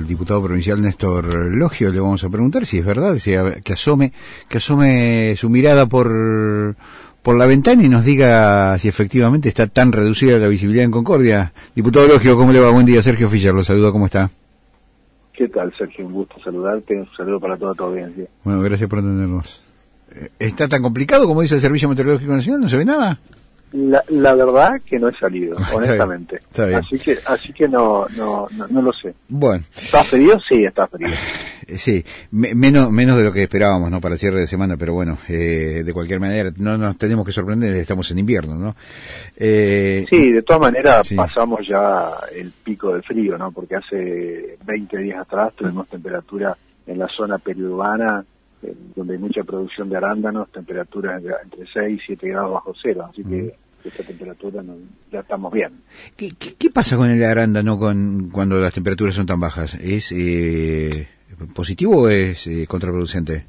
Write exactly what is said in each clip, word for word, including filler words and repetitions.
diputado provincial Néstor Logio. Le vamos a preguntar si es verdad, si a, que asome que asome su mirada por por la ventana y nos diga si efectivamente está tan reducida la visibilidad en Concordia. Diputado Logio, ¿cómo le va? Buen día. Sergio Fischer lo saluda, ¿cómo está? ¿Qué tal, Sergio? Un gusto saludarte, un saludo para toda tu audiencia. Bueno, gracias por atendernos. ¿Está tan complicado como dice el Servicio Meteorológico Nacional? ¿No se ve nada? La, la verdad que no he salido, está honestamente. Bien, está bien. Así que así que no no no, no lo sé. Bueno. ¿Está frío? Sí, está frío. Sí, me, menos menos de lo que esperábamos, ¿no? Para cierre de semana, pero bueno, eh, de cualquier manera no nos tenemos que sorprender, estamos en invierno, ¿no? Eh, sí, de todas maneras sí. Pasamos ya el pico del frío, ¿no? Porque hace veinte días atrás tuvimos temperatura en la zona periurbana, eh, donde hay mucha producción de arándanos, temperaturas entre seis y siete grados bajo cero, así que mm. esta temperatura no, ya estamos bien. ¿Qué, qué, qué pasa con el arándano con, cuando las temperaturas son tan bajas? ¿Es eh, positivo o es eh, contraproducente?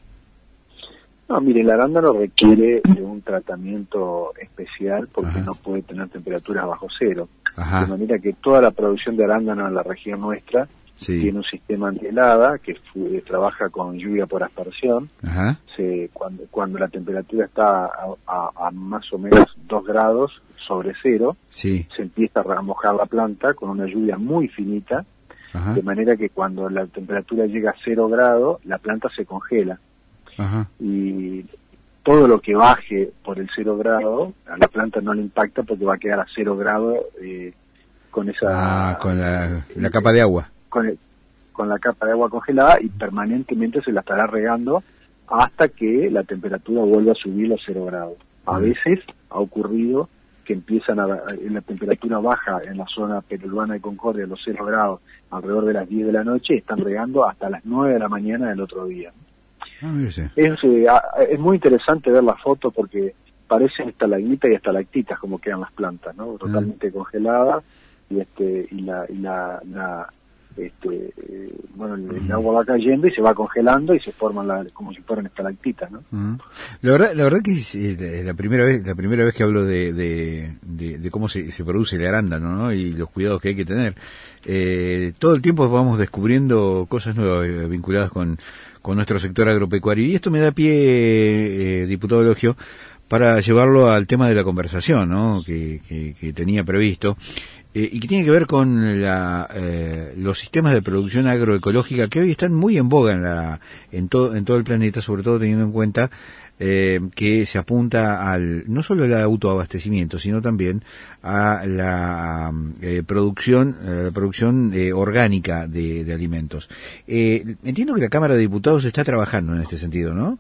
No, mire, el arándano requiere de un tratamiento especial porque Ajá. no puede tener temperaturas bajo cero. Ajá. De manera que toda la producción de arándano en la región nuestra sí. tiene un sistema antihelada que f- trabaja con lluvia por aspersión. Ajá. Se, cuando, cuando la temperatura está a, a, a más o menos dos grados sobre cero, sí. se empieza a mojar la planta con una lluvia muy finita, Ajá. de manera que cuando la temperatura llega a cero grados, la planta se congela. Ajá. Y todo lo que baje por el cero grado, a la planta no le impacta porque va a quedar a cero grado eh, con esa... Ah, con la, la capa de agua. Con, el, con la capa de agua congelada y permanentemente se la estará regando hasta que la temperatura vuelva a subir a cero grados. A uh-huh. veces ha ocurrido que empiezan a, la temperatura baja en la zona periurbana de Concordia a los cero grados alrededor de las diez de la noche y están regando hasta las nueve de la mañana del otro día. Ah, es, eh, es muy interesante ver la foto porque parecen estalagmitas y estalactitas como quedan las plantas, ¿no? Totalmente uh-huh. congeladas y este y la y la, la este eh, bueno el, el agua va cayendo y se va congelando y se forman la, como si fueran estalactitas, ¿no? Uh-huh. La verdad la verdad que es eh, la primera vez la primera vez que hablo de de, de, de cómo se, se produce el arándano, ¿no? Y los cuidados que hay que tener. Eh, todo el tiempo vamos descubriendo cosas nuevas eh, vinculadas con con nuestro sector agropecuario y esto me da pie, eh, diputado Logio, para llevarlo al tema de la conversación, ¿no? Que, que, que tenía previsto. Eh, y que tiene que ver con la, eh, los sistemas de producción agroecológica que hoy están muy en boga en la en todo en todo el planeta, sobre todo teniendo en cuenta eh, que se apunta al no solo al autoabastecimiento, sino también a la eh, producción eh, producción eh, orgánica de, de alimentos. Eh, entiendo que la Cámara de Diputados está trabajando en este sentido, ¿no?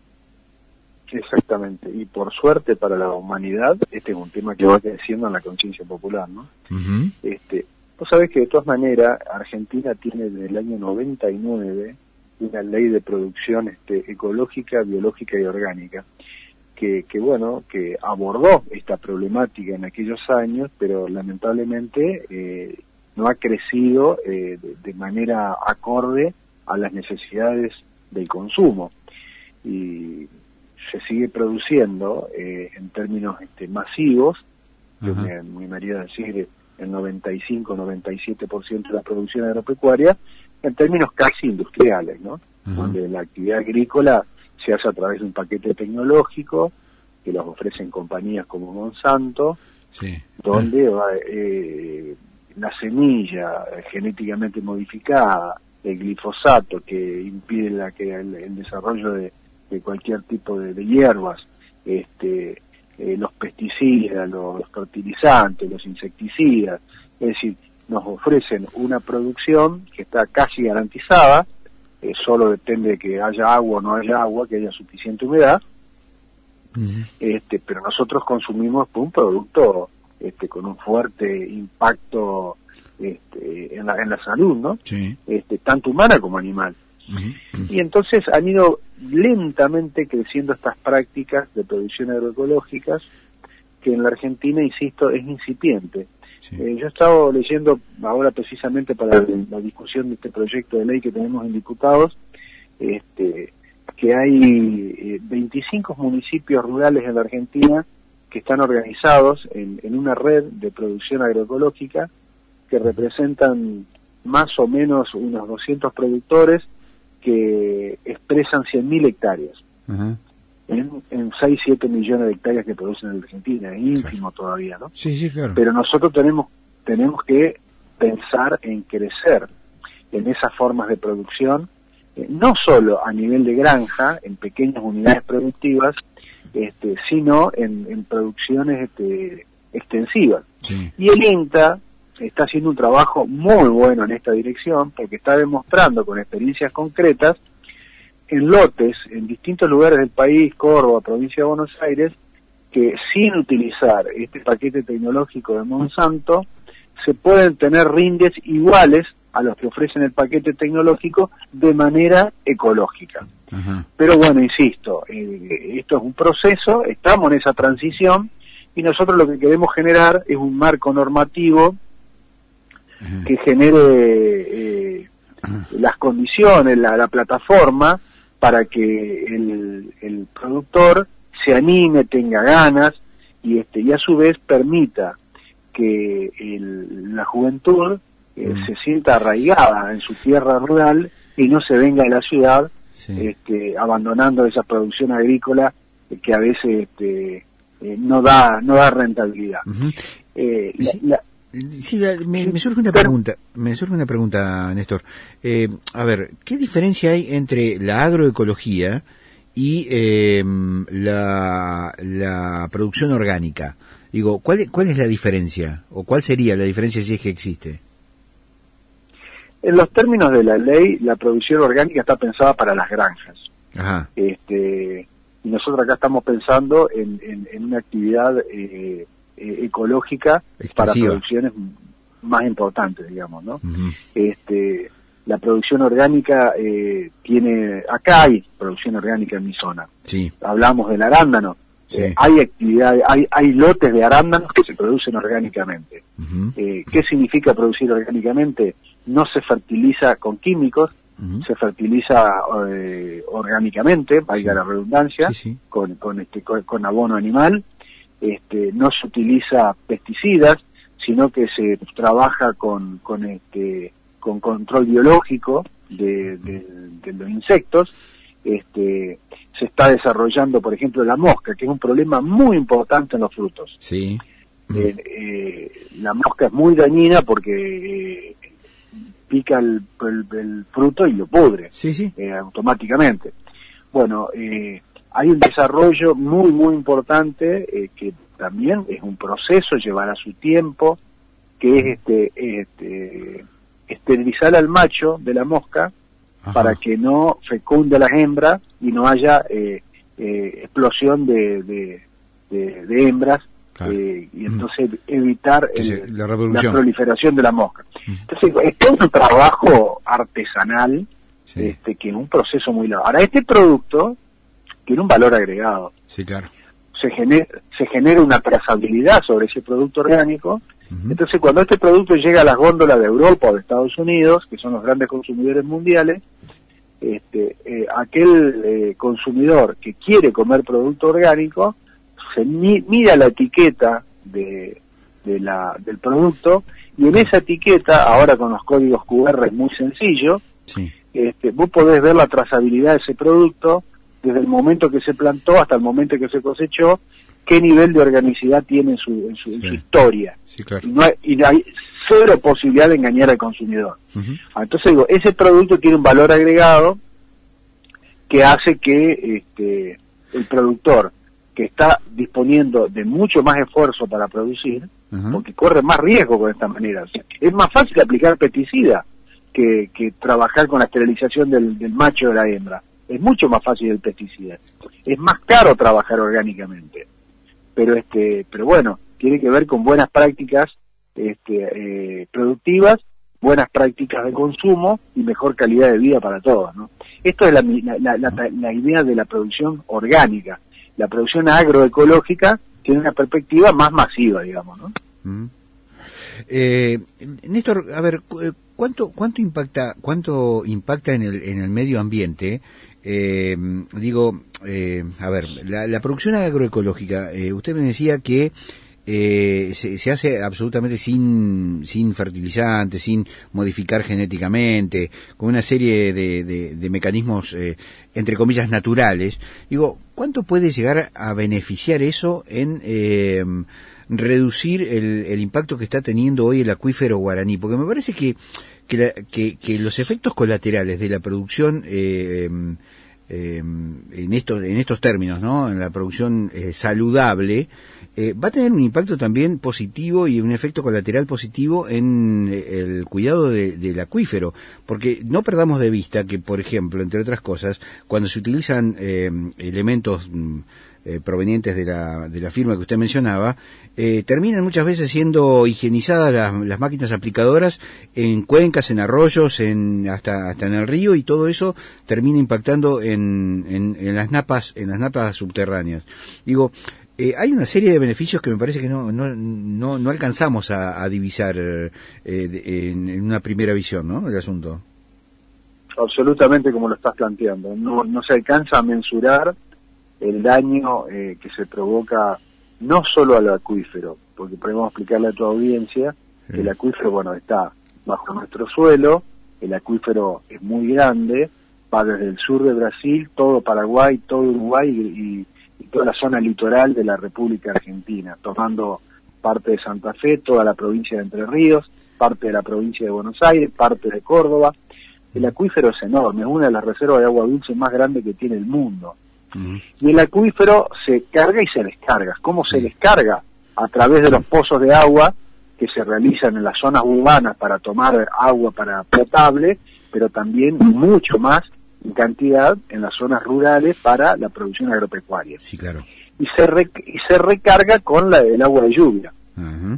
Exactamente, y por suerte para la humanidad, este es un tema que va creciendo en la conciencia popular, ¿no? Uh-huh. Este, vos sabés que de todas maneras, Argentina tiene desde el año noventa y nueve una ley de producción este, ecológica, biológica y orgánica, que, que bueno, que abordó esta problemática en aquellos años, pero lamentablemente eh, no ha crecido eh, de, de manera acorde a las necesidades del consumo. Y se sigue produciendo eh, en términos este, masivos, yo me animaría a decir el noventa y cinco a noventa y siete por ciento de la producción agropecuaria, en términos casi industriales, ¿no? Uh-huh. Donde la actividad agrícola se hace a través de un paquete tecnológico que los ofrecen compañías como Monsanto, sí. donde uh-huh. eh, la semilla genéticamente modificada, el glifosato que impide la, que el, el desarrollo de de cualquier tipo de, de hierbas, este, eh, los pesticidas, los, los fertilizantes, los insecticidas, es decir, nos ofrecen una producción que está casi garantizada, eh, solo depende de que haya agua o no haya agua, que haya suficiente humedad, uh-huh. este, pero nosotros consumimos un producto este, con un fuerte impacto este, en, la, en la salud, ¿no? Sí. Este, tanto humana como animal. Uh-huh. Y entonces han ido lentamente creciendo estas prácticas de producción agroecológicas que en la Argentina, insisto, es incipiente. Sí. Eh, yo he estado leyendo ahora precisamente para la discusión de este proyecto de ley que tenemos en diputados, este, que hay eh, veinticinco municipios rurales en la Argentina que están organizados en, en una red de producción agroecológica que representan más o menos unos doscientos productores que expresan cien mil hectáreas. Uh-huh. En, en seis, siete millones de hectáreas que producen en Argentina, es ínfimo claro. todavía, ¿no? Sí, sí, claro. Pero nosotros tenemos, tenemos que pensar en crecer en esas formas de producción, eh, no solo a nivel de granja, en pequeñas unidades productivas, este, sino en, en producciones este, extensivas. Sí. Y el INTA está haciendo un trabajo muy bueno en esta dirección, porque está demostrando con experiencias concretas en lotes, en distintos lugares del país, Córdoba, provincia de Buenos Aires, que sin utilizar este paquete tecnológico de Monsanto, se pueden tener rindes iguales a los que ofrecen el paquete tecnológico de manera ecológica. Uh-huh. Pero bueno, insisto, eh, esto es un proceso, estamos en esa transición, y nosotros lo que queremos generar es un marco normativo uh-huh. que genere eh, uh-huh. las condiciones, la, la plataforma, para que el, el productor se anime, tenga ganas y este y a su vez permita que el, la juventud eh, mm. se sienta arraigada en su tierra rural y no se venga de la ciudad sí. este, abandonando esa producción agrícola eh, que a veces este, eh, no da no da rentabilidad. Uh-huh. eh, sí. la, la, Sí, me, me surge una pregunta, me surge una pregunta, Néstor. Eh, a ver, ¿qué diferencia hay entre la agroecología y eh, la, la producción orgánica? Digo, ¿cuál, ¿cuál es la diferencia? ¿O cuál sería la diferencia si es que existe? En los términos de la ley, la producción orgánica está pensada para las granjas. Ajá. Este, y nosotros acá estamos pensando en, en, en una actividad eh, ecológica extensiva para producciones más importantes, digamos, ¿no? Uh-huh. Este, la producción orgánica eh, tiene, acá hay producción orgánica en mi zona. Sí. Hablamos del arándano. Sí. Eh, hay actividades, hay, hay lotes de arándanos que se producen orgánicamente. Uh-huh. Eh, ¿Qué significa producir orgánicamente? No se fertiliza con químicos, uh-huh. se fertiliza eh, orgánicamente, valga sí. la redundancia, sí, sí. Con, con, este, con, con abono animal. Este, no se utiliza pesticidas, sino que se trabaja con con este con control biológico de, de, de los insectos. Este, se está desarrollando, por ejemplo, la mosca, que es un problema muy importante en los frutos. Sí. Eh, eh, la mosca es muy dañina porque eh, pica el, el, el fruto y lo pudre. Sí, sí. Eh, automáticamente. Bueno, eh, hay un desarrollo muy, muy importante eh, que también es un proceso, llevará su tiempo, que es este, este esterilizar al macho de la mosca. Ajá. Para que no fecunde a las hembras y no haya eh, eh, explosión de, de, de, de hembras, claro. eh, y entonces mm. evitar el, la, la proliferación de la mosca. Mm. Entonces, este es un trabajo artesanal, sí. este, que es un proceso muy largo. Ahora, este producto tiene un valor agregado. Sí, claro. Se genera, se genera una trazabilidad sobre ese producto orgánico. Uh-huh. Entonces, cuando este producto llega a las góndolas de Europa o de Estados Unidos, que son los grandes consumidores mundiales, este, eh, aquel eh, consumidor que quiere comer producto orgánico, se mi, mira la etiqueta de, de la, del producto, y en esa etiqueta, ahora con los códigos cu erre es muy sencillo, sí. este, vos podés ver la trazabilidad de ese producto, desde el momento que se plantó hasta el momento que se cosechó, qué nivel de organicidad tiene en su, en su, sí. en su historia. Sí, claro. Y no hay, y hay cero posibilidad de engañar al consumidor. Uh-huh. Entonces digo, ese producto tiene un valor agregado que hace que este, el productor, que está disponiendo de mucho más esfuerzo para producir, uh-huh. porque corre más riesgo con esta manera. O sea, es más fácil aplicar pesticida que, que trabajar con la esterilización del, del macho de la hembra. Es mucho más fácil el pesticida. Es más caro trabajar orgánicamente. Pero este, pero bueno, tiene que ver con buenas prácticas este, eh, productivas, buenas prácticas de consumo y mejor calidad de vida para todos, ¿no? Esto es la, la, la, la, la idea de la producción orgánica. La producción agroecológica tiene una perspectiva más masiva, digamos, ¿no? Mm. Eh, Néstor, a ver, ¿cuánto cuánto impacta cuánto impacta en el en el medio ambiente? Eh, digo, eh, a ver, la, la producción agroecológica, eh, usted me decía que eh, se, se hace absolutamente sin sin fertilizantes, sin modificar genéticamente, con una serie de, de, de mecanismos, eh, entre comillas, naturales. Digo, ¿cuánto puede llegar a beneficiar eso en eh, reducir el, el impacto que está teniendo hoy el acuífero guaraní? Porque me parece que que, la, que, que los efectos colaterales de la producción eh, eh, en estos en estos términos, ¿no? En la producción eh, saludable, eh, va a tener un impacto también positivo y un efecto colateral positivo en el cuidado de, del acuífero, porque no perdamos de vista que, por ejemplo, entre otras cosas, cuando se utilizan eh, elementos eh, provenientes de la, de la firma que usted mencionaba, eh, terminan muchas veces siendo higienizadas las, las máquinas aplicadoras en cuencas, en arroyos, en hasta hasta en el río, y todo eso termina impactando en, en, en las napas en las napas subterráneas. Digo, eh, hay una serie de beneficios que me parece que no no no, no alcanzamos a, a divisar eh, de, en, en una primera visión, ¿no?, el asunto. Absolutamente, como lo estás planteando. No, no se alcanza a mensurar el daño eh, que se provoca no solo al acuífero, porque podemos explicarle a tu audiencia que el acuífero, bueno, está bajo nuestro suelo, el acuífero es muy grande, va desde el sur de Brasil, todo Paraguay, todo Uruguay y, y toda la zona litoral de la República Argentina, tomando parte de Santa Fe, toda la provincia de Entre Ríos, parte de la provincia de Buenos Aires, parte de Córdoba. El acuífero es enorme, es una de las reservas de agua dulce más grandes que tiene el mundo. Uh-huh. Y el acuífero se carga y se descarga. ¿Cómo sí. se descarga? A través de los pozos de agua que se realizan en las zonas urbanas para tomar agua para potable, pero también mucho más en cantidad en las zonas rurales para la producción agropecuaria. Sí, claro. Y se, re, y se recarga con la, el agua de lluvia. Uh-huh.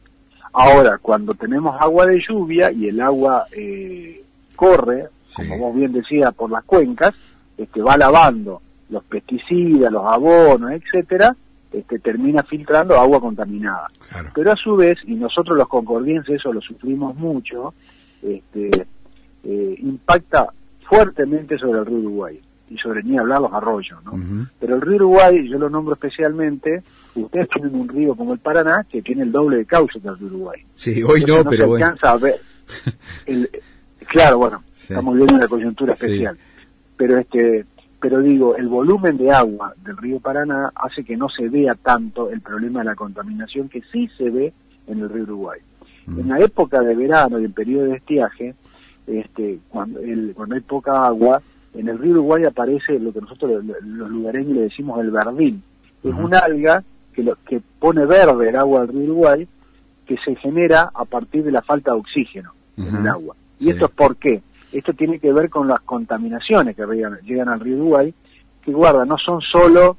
Ahora, cuando tenemos agua de lluvia y el agua eh, corre, sí. como vos bien decías, por las cuencas, este, va lavando los pesticidas, los abonos, etcétera, este, termina filtrando agua contaminada. Claro. Pero a su vez, y nosotros los concordienses eso lo sufrimos mucho, este, eh, impacta fuertemente sobre el río Uruguay, y sobre ni hablar los arroyos, ¿no? Uh-huh. Pero el río Uruguay, yo lo nombro especialmente, ustedes tienen un río como el Paraná, que tiene el doble de cauce que el río Uruguay. Sí, hoy Entonces, no, no pero se bueno. alcanza a ver. El, claro, bueno, sí. estamos viviendo una coyuntura especial, sí. pero este... Pero digo, el volumen de agua del río Paraná hace que no se vea tanto el problema de la contaminación que sí se ve en el río Uruguay. Mm. En la época de verano y en periodo de estiaje, este, cuando, el, cuando hay poca agua, en el río Uruguay aparece lo que nosotros los lugareños le decimos el verdín. Es uh-huh. una alga que, lo, que pone verde el agua del río Uruguay, que se genera a partir de la falta de oxígeno uh-huh. en el agua. ¿Y sí. esto es por qué? Esto tiene que ver con las contaminaciones que llegan, llegan al río Uruguay, que guarda, no son solo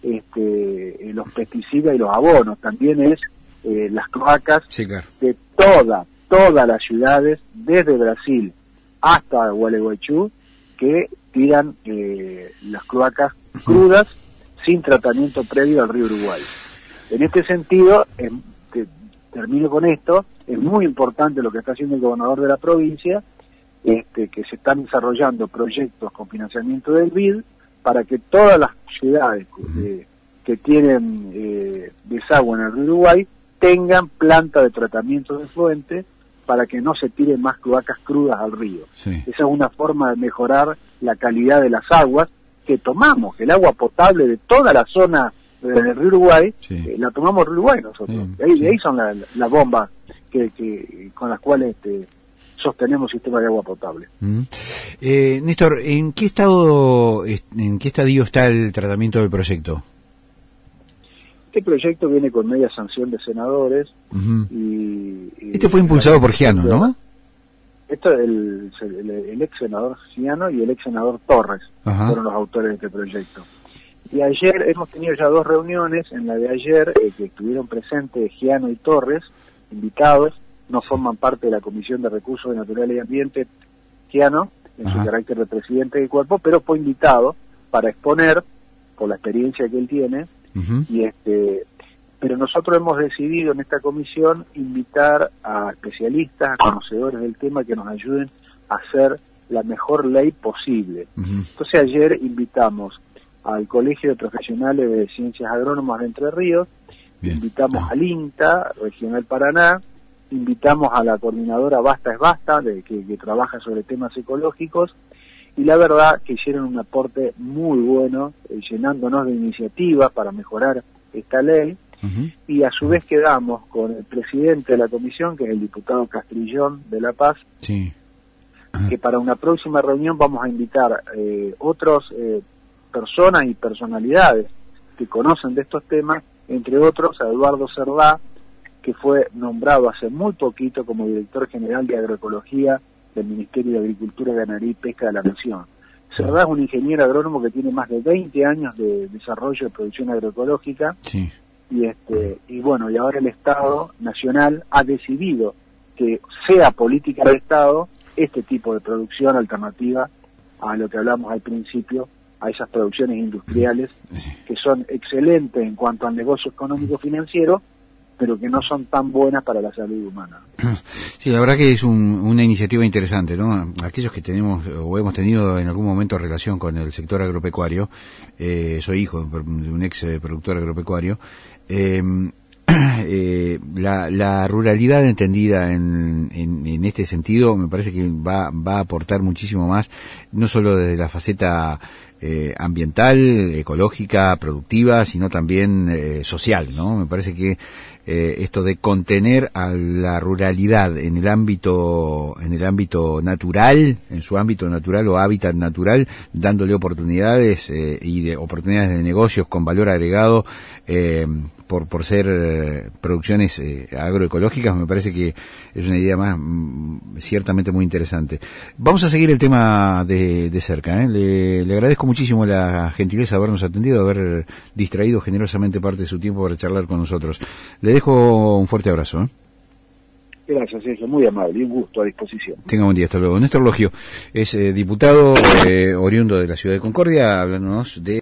este, los pesticidas y los abonos, también es eh, las cloacas sí, claro. de toda, todas las ciudades, desde Brasil hasta Gualeguaychú, que tiran eh, las cloacas crudas sin tratamiento previo al río Uruguay. En este sentido, eh, te, termino con esto, es muy importante lo que está haciendo el gobernador de la provincia, Este, que se están desarrollando proyectos con financiamiento del B I D para que todas las ciudades eh, que tienen eh, desagüe en el río Uruguay tengan planta de tratamiento de efluente para que no se tiren más cloacas crudas al río. Sí. Esa es una forma de mejorar la calidad de las aguas que tomamos, que el agua potable de toda la zona del río Uruguay, sí. eh, la tomamos del Uruguay nosotros. Sí, de, ahí, sí. de ahí son las la bombas que, que, con las cuales... Este, sostenemos sistema de agua potable. Mm. Eh, Néstor, ¿en qué estado, en qué estadio está el tratamiento del proyecto? Este proyecto viene con media sanción de senadores. Uh-huh. y, y Este fue impulsado por Giano, ¿no? Esto el, el, el ex senador Giano y el ex senador Torres uh-huh. fueron los autores de este proyecto. Y ayer hemos tenido ya dos reuniones, en la de ayer eh, que estuvieron presentes Giano y Torres, invitados. No forman parte de la Comisión de Recursos Naturales y Ambiente, Giano, en Ajá. su carácter de presidente del cuerpo, pero fue invitado para exponer, por la experiencia que él tiene, uh-huh. y este, pero nosotros hemos decidido en esta comisión invitar a especialistas, a conocedores del tema que nos ayuden a hacer la mejor ley posible. Uh-huh. Entonces ayer invitamos al Colegio de Profesionales de Ciencias Agrónomas de Entre Ríos, Bien. Invitamos Ah. al INTA, Regional Paraná, invitamos a la coordinadora Basta es Basta, de, que, que trabaja sobre temas ecológicos, y la verdad que hicieron un aporte muy bueno, eh, llenándonos de iniciativas para mejorar esta ley, uh-huh. y a su vez quedamos con el presidente de la comisión, que es el diputado Castrillón de La Paz, sí. uh-huh. que para una próxima reunión vamos a invitar eh, otras eh, personas y personalidades que conocen de estos temas, entre otros a Eduardo Cerdá, que fue nombrado hace muy poquito como director general de agroecología del Ministerio de Agricultura, Ganadería y Pesca de la Nación. Cerdá es un ingeniero agrónomo que tiene más de veinte años de desarrollo de producción agroecológica, sí. y este y bueno, y ahora el Estado Nacional ha decidido que sea política del Estado este tipo de producción alternativa a lo que hablamos al principio, a esas producciones industriales sí. que son excelentes en cuanto al negocio económico financiero, pero que no son tan buenas para la salud humana. Sí, la verdad que es un, una iniciativa interesante, ¿no? Aquellos que tenemos o hemos tenido en algún momento relación con el sector agropecuario, eh, soy hijo de un ex productor agropecuario, eh, eh, la, la ruralidad entendida en, en, en este sentido me parece que va, va a aportar muchísimo más, no solo desde la faceta eh, ambiental, ecológica, productiva, sino también eh, social, ¿no? Me parece que eh, esto de contener a la ruralidad en el ámbito en el ámbito natural, en su ámbito natural o hábitat natural, dándole oportunidades eh, y de oportunidades de negocios con valor agregado eh, por por ser eh, producciones eh, agroecológicas, me parece que es una idea más mm, ciertamente muy interesante. Vamos a seguir el tema de, de cerca, ¿eh? Le, le agradezco muchísimo la gentileza de habernos atendido, de haber distraído generosamente parte de su tiempo para charlar con nosotros. Le dejo un fuerte abrazo, ¿eh? Gracias, Sergio, muy amable y un gusto, a disposición. Tenga buen día, hasta luego. Néstor Logio es eh, diputado eh, oriundo de la ciudad de Concordia, hablándonos de